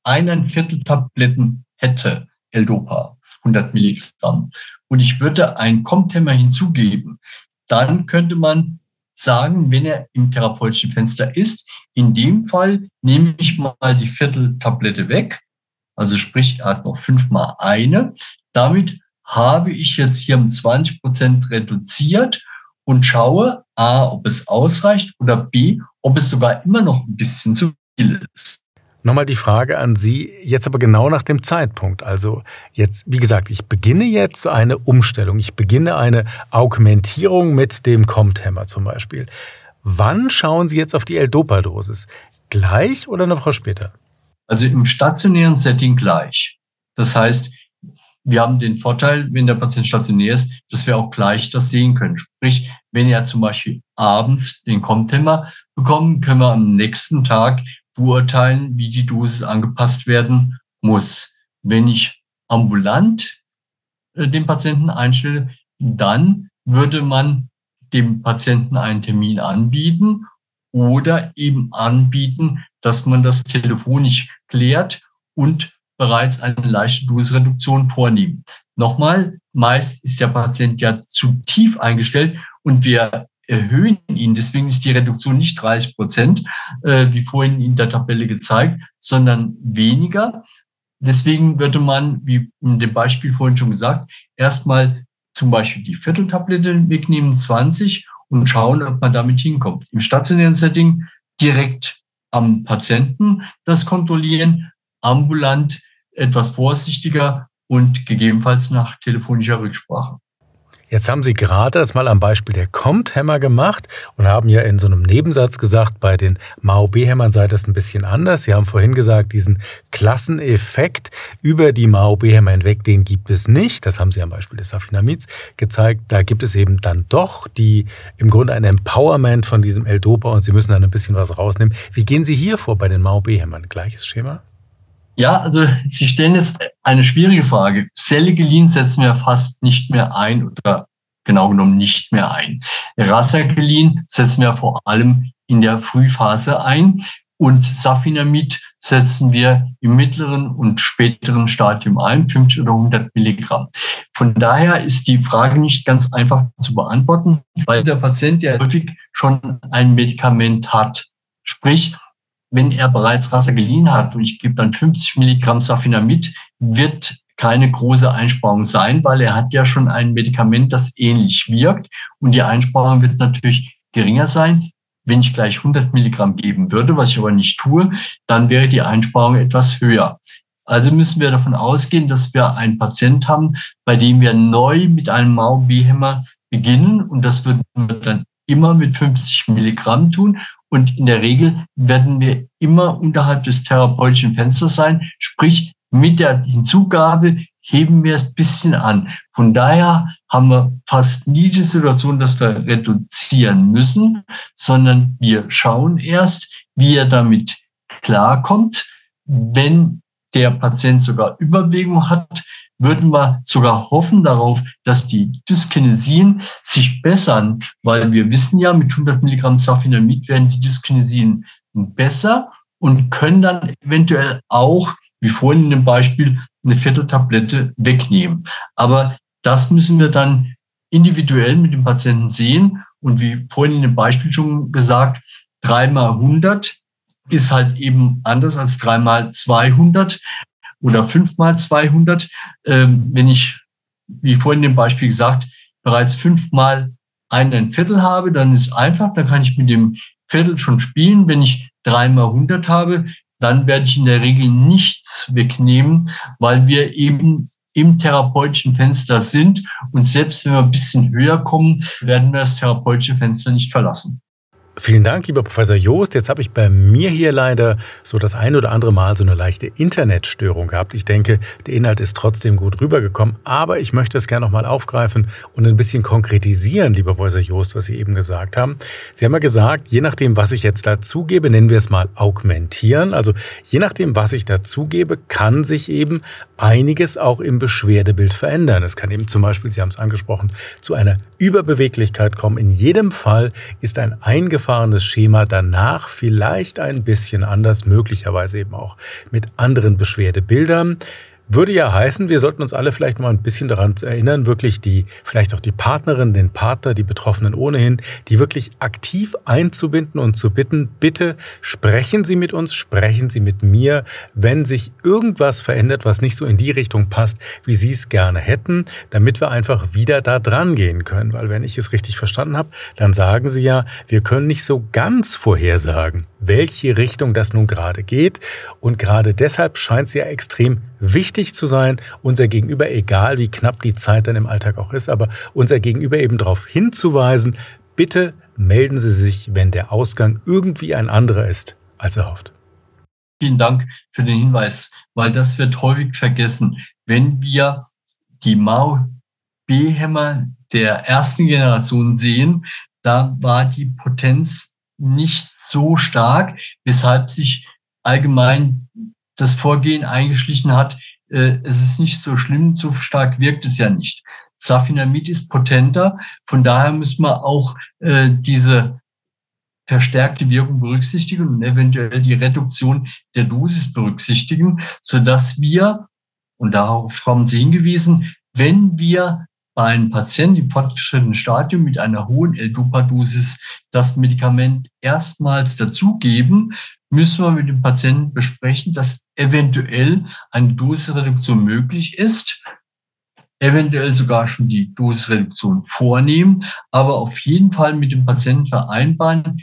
ein Viertel Tabletten hätte, L-Dopa, hundert Milligramm, und ich würde ein COMT-Hemmer hinzugeben, dann könnte man sagen, wenn er im therapeutischen Fenster ist, in dem Fall nehme ich mal die Vierteltablette weg, also sprich, er hat noch fünfmal eine. Damit habe ich jetzt hier um zwanzig Prozent reduziert und schaue A, ob es ausreicht, oder B, ob es sogar immer noch ein bisschen zu viel ist.
Nochmal die Frage an Sie, jetzt aber genau nach dem Zeitpunkt. Also jetzt, wie gesagt, ich beginne jetzt eine Umstellung. Ich beginne eine Augmentierung mit dem COMT-Hemmer zum Beispiel. Wann schauen Sie jetzt auf die L-Dopa-Dosis? Gleich oder eine Woche später?
Also im stationären Setting gleich. Das heißt, wir haben den Vorteil, wenn der Patient stationär ist, dass wir auch gleich das sehen können. Sprich, wenn er zum Beispiel abends den COMT-Hemmer bekommt, können wir am nächsten Tag beurteilen, wie die Dosis angepasst werden muss. Wenn ich ambulant äh, den Patienten einstelle, dann würde man dem Patienten einen Termin anbieten oder eben anbieten, dass man das telefonisch klärt und bereits eine leichte Dosisreduktion vornehmen. Nochmal, meist ist der Patient ja zu tief eingestellt und wir erhöhen ihn. Deswegen ist die Reduktion nicht dreißig Prozent, äh, wie vorhin in der Tabelle gezeigt, sondern weniger. Deswegen würde man, wie in dem Beispiel vorhin schon gesagt, erstmal zum Beispiel die Vierteltablette wegnehmen, zwanzig, und schauen, ob man damit hinkommt. Im stationären Setting direkt am Patienten das kontrollieren, ambulant etwas vorsichtiger und gegebenenfalls nach telefonischer Rücksprache.
Jetzt haben Sie gerade das mal am Beispiel der COMT-Hemmer gemacht und haben ja in so einem Nebensatz gesagt, bei den M A O B-Hämmern sei das ein bisschen anders. Sie haben vorhin gesagt, diesen Klasseneffekt über die M A O B-Hämmer hinweg, den gibt es nicht. Das haben Sie am Beispiel des Safinamids gezeigt. Da gibt es eben dann doch die im Grunde ein Empowerment von diesem L-Dopa und Sie müssen dann ein bisschen was rausnehmen. Wie gehen Sie hier vor bei den M A O B-Hämmern? Gleiches Schema?
Ja, also Sie stellen jetzt eine schwierige Frage. Selegelin setzen wir fast nicht mehr ein oder genau genommen nicht mehr ein. Rasagelin setzen wir vor allem in der Frühphase ein und Safinamid setzen wir im mittleren und späteren Stadium ein, fünfzig oder hundert Milligramm. Von daher ist die Frage nicht ganz einfach zu beantworten, weil der Patient ja häufig schon ein Medikament hat. Sprich, wenn er bereits Rasagelin hat und ich gebe dann fünfzig Milligramm Safinamid, wird keine große Einsparung sein, weil er hat ja schon ein Medikament, das ähnlich wirkt. Und die Einsparung wird natürlich geringer sein. Wenn ich gleich hundert Milligramm geben würde, was ich aber nicht tue, dann wäre die Einsparung etwas höher. Also müssen wir davon ausgehen, dass wir einen Patient haben, bei dem wir neu mit einem M A O B-Hämmer beginnen. Und das würden wir dann immer mit fünfzig Milligramm tun. Und in der Regel werden wir immer unterhalb des therapeutischen Fensters sein. Sprich, mit der Hinzugabe heben wir es ein bisschen an. Von daher haben wir fast nie die Situation, dass wir reduzieren müssen, sondern wir schauen erst, wie er damit klarkommt. Wenn der Patient sogar Überwägung hat, würden wir sogar hoffen darauf, dass die Dyskinesien sich bessern, weil wir wissen ja, mit hundert Milligramm Safinamid werden die Dyskinesien besser und können dann eventuell auch, wie vorhin in dem Beispiel, eine Vierteltablette wegnehmen. Aber das müssen wir dann individuell mit dem Patienten sehen. Und wie vorhin in dem Beispiel schon gesagt, drei mal hundert ist halt eben anders als drei mal zweihundert. Oder fünf mal zweihundert. Ähm, wenn ich, wie vorhin im Beispiel gesagt, bereits fünfmal ein Viertel habe, dann ist es einfach, dann kann ich mit dem Viertel schon spielen. Wenn ich drei mal hundert habe, dann werde ich in der Regel nichts wegnehmen, weil wir eben im therapeutischen Fenster sind. Und selbst wenn wir ein bisschen höher kommen, werden wir das therapeutische Fenster nicht verlassen.
Vielen Dank, lieber Professor Joost. Jetzt habe ich bei mir hier leider so das ein oder andere Mal so eine leichte Internetstörung gehabt. Ich denke, der Inhalt ist trotzdem gut rübergekommen, aber ich möchte es gerne nochmal aufgreifen und ein bisschen konkretisieren, lieber Professor Joost, was Sie eben gesagt haben. Sie haben ja gesagt, je nachdem, was ich jetzt dazugebe, nennen wir es mal augmentieren. Also je nachdem, was ich dazugebe, kann sich eben einiges auch im Beschwerdebild verändern. Es kann eben zum Beispiel, Sie haben es angesprochen, zu einer Überbeweglichkeit kommen. In jedem Fall ist ein eingefallenes abgefahrenes Schema, danach vielleicht ein bisschen anders, möglicherweise eben auch mit anderen Beschwerdebildern. Würde ja heißen, wir sollten uns alle vielleicht mal ein bisschen daran erinnern, wirklich die, vielleicht auch die Partnerin, den Partner, die Betroffenen ohnehin, die wirklich aktiv einzubinden und zu bitten, bitte sprechen Sie mit uns, sprechen Sie mit mir, wenn sich irgendwas verändert, was nicht so in die Richtung passt, wie Sie es gerne hätten, damit wir einfach wieder da dran gehen können. Weil wenn ich es richtig verstanden habe, dann sagen Sie ja, wir können nicht so ganz vorhersagen, welche Richtung das nun gerade geht. Und gerade deshalb scheint es ja extrem wichtig zu sein, unser Gegenüber, egal wie knapp die Zeit dann im Alltag auch ist, aber unser Gegenüber eben darauf hinzuweisen, bitte melden Sie sich, wenn der Ausgang irgendwie ein anderer ist, als erhofft.
Vielen Dank für den Hinweis, weil das wird häufig vergessen. Wenn wir die M A O-B-Hämmer der ersten Generation sehen, da war die Potenz nicht so stark, weshalb sich allgemein das Vorgehen eingeschlichen hat, äh, es ist nicht so schlimm, so stark wirkt es ja nicht. Safinamid ist potenter, von daher müssen wir auch äh, diese verstärkte Wirkung berücksichtigen und eventuell die Reduktion der Dosis berücksichtigen, sodass wir, und darauf haben Sie hingewiesen, wenn wir bei einem Patienten im fortgeschrittenen Stadium mit einer hohen L-Dopa-Dosis das Medikament erstmals dazugeben, müssen wir mit dem Patienten besprechen, dass eventuell eine Dosisreduktion möglich ist, eventuell sogar schon die Dosisreduktion vornehmen, aber auf jeden Fall mit dem Patienten vereinbaren,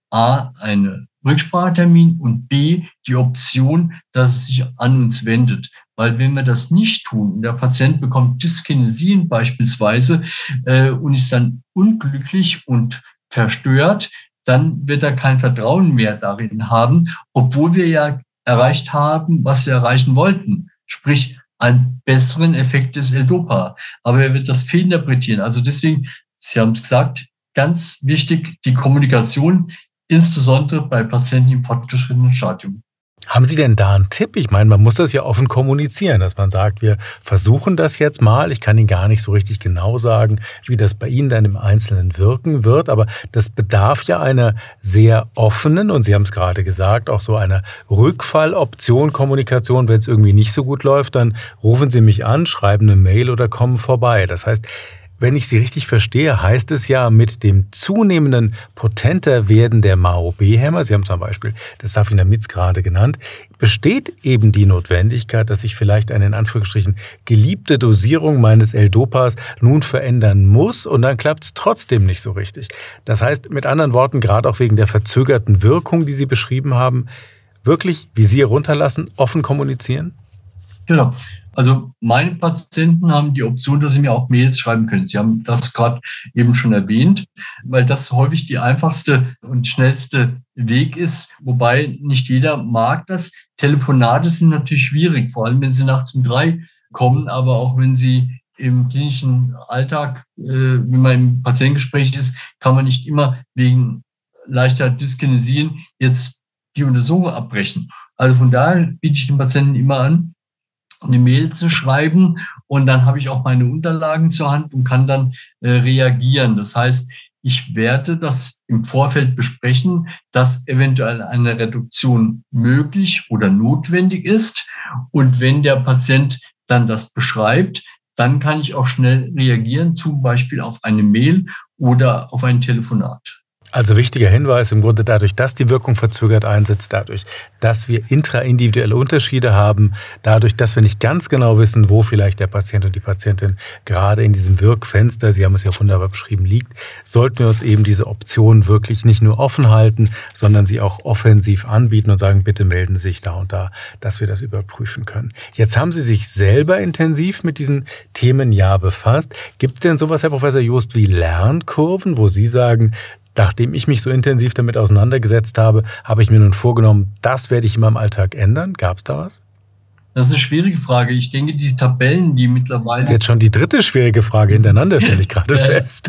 A, eine Rücksprachetermin und B, die Option, dass es sich an uns wendet. Weil wenn wir das nicht tun, und der Patient bekommt Dyskinesien beispielsweise äh, und ist dann unglücklich und verstört, dann wird er kein Vertrauen mehr darin haben, obwohl wir ja erreicht haben, was wir erreichen wollten. Sprich, einen besseren Effekt des L-Dopa. Aber er wird das fehlinterpretieren. Also deswegen, Sie haben es gesagt, ganz wichtig, die Kommunikation, insbesondere bei Patienten im fortgeschrittenen Stadium.
Haben Sie denn da einen Tipp? Ich meine, man muss das ja offen kommunizieren, dass man sagt, wir versuchen das jetzt mal. Ich kann Ihnen gar nicht so richtig genau sagen, wie das bei Ihnen dann im Einzelnen wirken wird, aber das bedarf ja einer sehr offenen, und Sie haben es gerade gesagt, auch so einer Rückfalloption, Kommunikation. Wenn es irgendwie nicht so gut läuft, dann rufen Sie mich an, schreiben eine Mail oder kommen vorbei. Das heißt, wenn ich Sie richtig verstehe, heißt es ja, mit dem zunehmenden potenter Werden der M A O B-Hämmer, Sie haben zum Beispiel des Safinamids gerade genannt, besteht eben die Notwendigkeit, dass ich vielleicht eine in Anführungsstrichen geliebte Dosierung meines L-Dopas nun verändern muss und dann klappt es trotzdem nicht so richtig. Das heißt, mit anderen Worten, gerade auch wegen der verzögerten Wirkung, die Sie beschrieben haben, wirklich Visier runterlassen, offen kommunizieren?
Genau. Also meine Patienten haben die Option, dass sie mir auch Mails schreiben können. Sie haben das gerade eben schon erwähnt, weil das häufig die einfachste und schnellste Weg ist, wobei nicht jeder mag das. Telefonate sind natürlich schwierig, vor allem wenn sie nachts um drei kommen, aber auch wenn sie im klinischen Alltag, äh, wenn man im Patientengespräch ist, kann man nicht immer wegen leichter Dyskinesien jetzt die Untersuchung abbrechen. Also von daher biete ich den Patienten immer an, eine Mail zu schreiben und dann habe ich auch meine Unterlagen zur Hand und kann dann äh, reagieren. Das heißt, ich werde das im Vorfeld besprechen, dass eventuell eine Reduktion möglich oder notwendig ist. Und wenn der Patient dann das beschreibt, dann kann ich auch schnell reagieren, zum Beispiel auf eine Mail oder auf ein Telefonat.
Also wichtiger Hinweis im Grunde dadurch, dass die Wirkung verzögert einsetzt, dadurch, dass wir intraindividuelle Unterschiede haben, dadurch, dass wir nicht ganz genau wissen, wo vielleicht der Patient und die Patientin gerade in diesem Wirkfenster, Sie haben es ja wunderbar beschrieben, liegt, sollten wir uns eben diese Option wirklich nicht nur offen halten, sondern sie auch offensiv anbieten und sagen, bitte melden Sie sich da und da, dass wir das überprüfen können. Jetzt haben Sie sich selber intensiv mit diesen Themen ja befasst. Gibt es denn sowas, Herr Professor Joost, wie Lernkurven, wo Sie sagen, nachdem ich mich so intensiv damit auseinandergesetzt habe, habe ich mir nun vorgenommen, das werde ich in meinem Alltag ändern? Gab es da was?
Das ist eine schwierige Frage. Ich denke, diese Tabellen, die mittlerweile...
Das ist jetzt schon die dritte schwierige Frage hintereinander, stelle ich gerade fest.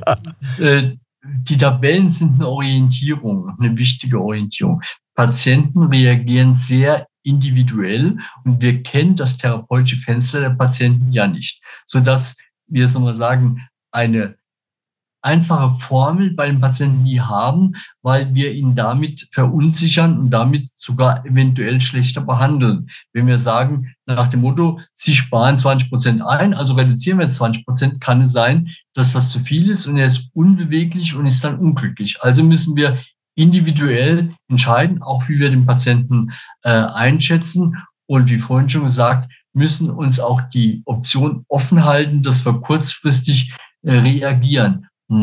Die Tabellen sind eine Orientierung, eine wichtige Orientierung. Patienten reagieren sehr individuell und wir kennen das therapeutische Fenster der Patienten ja nicht, sodass wir, so mal sagen, eine einfache Formel bei den Patienten nie haben, weil wir ihn damit verunsichern und damit sogar eventuell schlechter behandeln. Wenn wir sagen, nach dem Motto, Sie sparen zwanzig Prozent ein, also reduzieren wir zwanzig Prozent, kann es sein, dass das zu viel ist und er ist unbeweglich und ist dann unglücklich. Also müssen wir individuell entscheiden, auch wie wir den Patienten äh, einschätzen. Und wie vorhin schon gesagt, müssen uns auch die Option offen halten, dass wir kurzfristig äh, reagieren.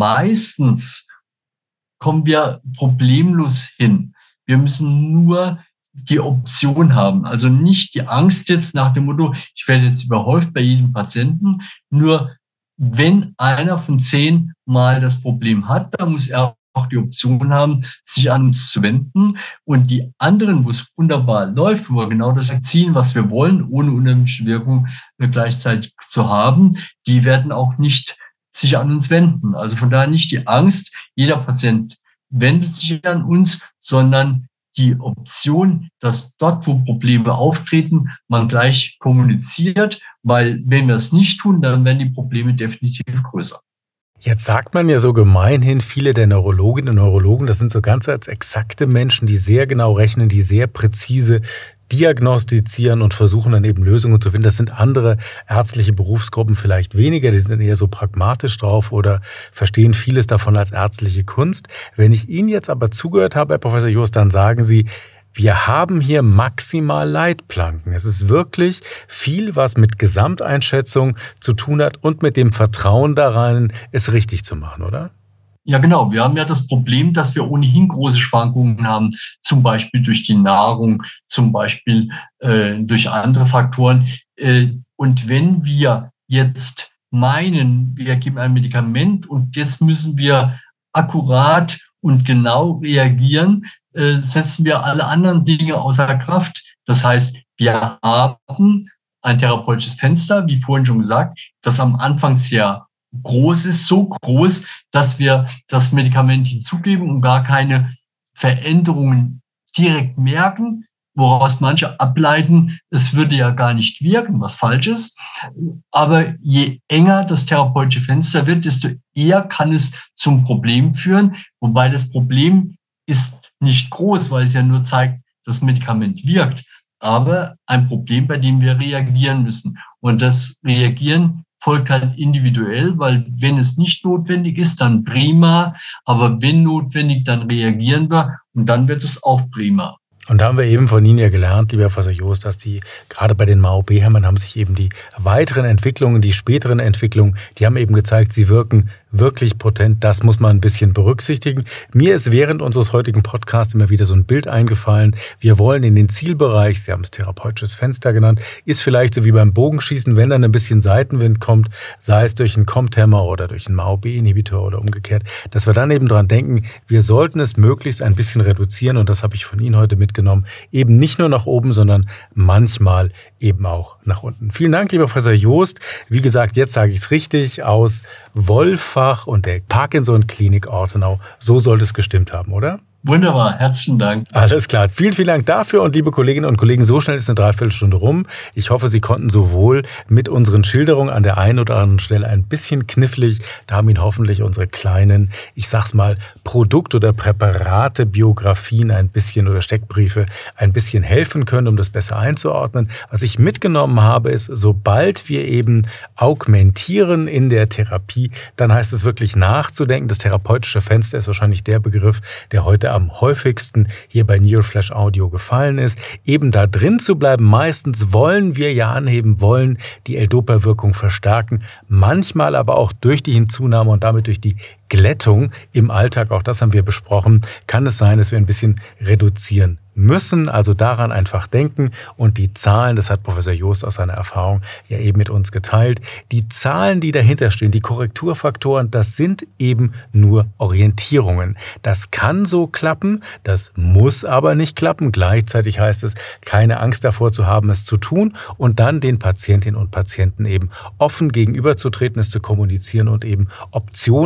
Meistens kommen wir problemlos hin. Wir müssen nur die Option haben. Also nicht die Angst jetzt nach dem Motto, ich werde jetzt überhäuft bei jedem Patienten. Nur wenn einer von zehn Mal das Problem hat, dann muss er auch die Option haben, sich an uns zu wenden. Und die anderen, wo es wunderbar läuft, wo wir genau das erzielen, was wir wollen, ohne unerwünschte Wirkung gleichzeitig zu haben, die werden auch nicht sich an uns wenden. Also von daher nicht die Angst, jeder Patient wendet sich an uns, sondern die Option, dass dort, wo Probleme auftreten, man gleich kommuniziert, weil wenn wir es nicht tun, dann werden die Probleme definitiv größer.
Jetzt sagt man ja so gemeinhin, viele der Neurologinnen und Neurologen, das sind so ganz als exakte Menschen, die sehr genau rechnen, die sehr präzise diagnostizieren und versuchen dann eben Lösungen zu finden. Das sind andere ärztliche Berufsgruppen vielleicht weniger, die sind dann eher so pragmatisch drauf oder verstehen vieles davon als ärztliche Kunst. Wenn ich Ihnen jetzt aber zugehört habe, Herr Professor Jost, dann sagen Sie, wir haben hier maximal Leitplanken. Es ist wirklich viel, was mit Gesamteinschätzung zu tun hat und mit dem Vertrauen daran, es richtig zu machen, oder?
Ja, genau. Wir haben ja das Problem, dass wir ohnehin große Schwankungen haben, zum Beispiel durch die Nahrung, zum Beispiel äh, durch andere Faktoren. Äh, und wenn wir jetzt meinen, wir geben ein Medikament und jetzt müssen wir akkurat und genau reagieren, äh, setzen wir alle anderen Dinge außer Kraft. Das heißt, wir haben ein therapeutisches Fenster, wie vorhin schon gesagt, das am Anfang sehr groß ist, so groß, dass wir das Medikament hinzugeben und gar keine Veränderungen direkt merken, woraus manche ableiten, es würde ja gar nicht wirken, was falsch ist. Aber je enger das therapeutische Fenster wird, desto eher kann es zum Problem führen, wobei das Problem ist nicht groß, weil es ja nur zeigt, das Medikament wirkt, aber ein Problem, bei dem wir reagieren müssen. Und das Reagieren folgt halt individuell, weil wenn es nicht notwendig ist, dann prima. Aber wenn notwendig, dann reagieren wir und dann wird es auch prima.
Und da haben wir eben von Ihnen ja gelernt, lieber Professor Jost, dass die, gerade bei den M A O B-Hämmern haben sich eben die weiteren Entwicklungen, die späteren Entwicklungen, die haben eben gezeigt, sie wirken wirklich potent. Das muss man ein bisschen berücksichtigen. Mir ist während unseres heutigen Podcasts immer wieder so ein Bild eingefallen. Wir wollen in den Zielbereich, Sie haben es therapeutisches Fenster genannt, ist vielleicht so wie beim Bogenschießen, wenn dann ein bisschen Seitenwind kommt, sei es durch einen COMT-Hämmer oder durch einen M A O B-Inhibitor oder umgekehrt, dass wir dann eben dran denken, wir sollten es möglichst ein bisschen reduzieren und das habe ich von Ihnen heute mitgenommen, eben nicht nur nach oben, sondern manchmal eben auch nach unten. Vielen Dank, lieber Professor Jost. Wie gesagt, jetzt sage ich es richtig, aus Wolfach und der Parkinson-Klinik Ortenau. So sollte es gestimmt haben, oder?
Wunderbar, herzlichen Dank.
Alles klar, vielen, vielen Dank dafür und liebe Kolleginnen und Kollegen, so schnell ist eine Dreiviertelstunde rum. Ich hoffe, Sie konnten sowohl mit unseren Schilderungen an der einen oder anderen Stelle ein bisschen knifflig, da haben Ihnen hoffentlich unsere kleinen, ich sag's mal, Produkt- oder Präparate-Biografien ein bisschen oder Steckbriefe ein bisschen helfen können, um das besser einzuordnen. Was ich mitgenommen habe, ist, sobald wir eben augmentieren in der Therapie, dann heißt es wirklich nachzudenken. Das therapeutische Fenster ist wahrscheinlich der Begriff, der heute am häufigsten hier bei Neuroflash Audio gefallen ist, eben da drin zu bleiben. Meistens wollen wir ja anheben, wollen die L-Dopa-Wirkung verstärken, manchmal aber auch durch die Hinzunahme und damit durch die Glättung im Alltag, auch das haben wir besprochen, kann es sein, dass wir ein bisschen reduzieren müssen, also daran einfach denken und die Zahlen, das hat Professor Jost aus seiner Erfahrung ja eben mit uns geteilt, die Zahlen, die dahinter stehen, die Korrekturfaktoren, das sind eben nur Orientierungen. Das kann so klappen, das muss aber nicht klappen. Gleichzeitig heißt es, keine Angst davor zu haben, es zu tun und dann den Patientinnen und Patienten eben offen gegenüberzutreten, es zu kommunizieren und eben Optionen anzubieten,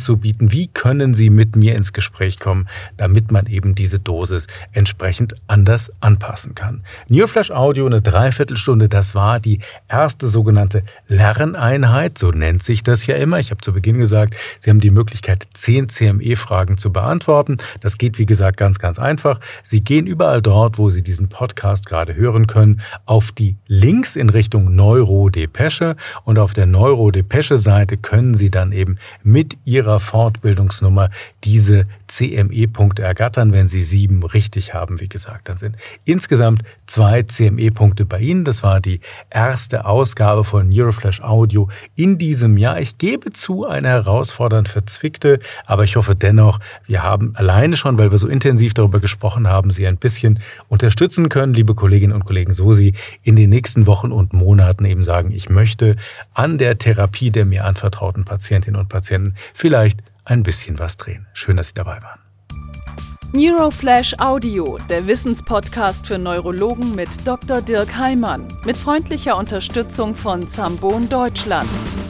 anzubieten. Wie können Sie mit mir ins Gespräch kommen, damit man eben diese Dosis entsprechend anders anpassen kann. Neuroflash Audio, eine Dreiviertelstunde, das war die erste sogenannte Lerneinheit, so nennt sich das ja immer. Ich habe zu Beginn gesagt, Sie haben die Möglichkeit, zehn C M E-Fragen zu beantworten. Das geht, wie gesagt, ganz, ganz einfach. Sie gehen überall dort, wo Sie diesen Podcast gerade hören können, auf die Links in Richtung Neurodepesche und auf der Neurodepesche-Seite können Sie dann eben mit Ihrer Fortbildungsnummer diese C M E-Punkte ergattern. Wenn Sie sieben richtig haben, wie gesagt, dann sind insgesamt zwei C M E-Punkte bei Ihnen. Das war die erste Ausgabe von Neuroflash Audio in diesem Jahr. Ich gebe zu, eine herausfordernd verzwickte, aber ich hoffe dennoch, wir haben alleine schon, weil wir so intensiv darüber gesprochen haben, Sie ein bisschen unterstützen können, liebe Kolleginnen und Kollegen, so Sie in den nächsten Wochen und Monaten eben sagen, ich möchte an der Therapie der mir anvertrauten Patientinnen und Patienten vielleicht ein bisschen was drehen. Schön, dass Sie dabei waren.
Neuroflash Audio, der Wissenspodcast für Neurologen mit Doktor Dirk Heimann. Mit freundlicher Unterstützung von Zambon Deutschland.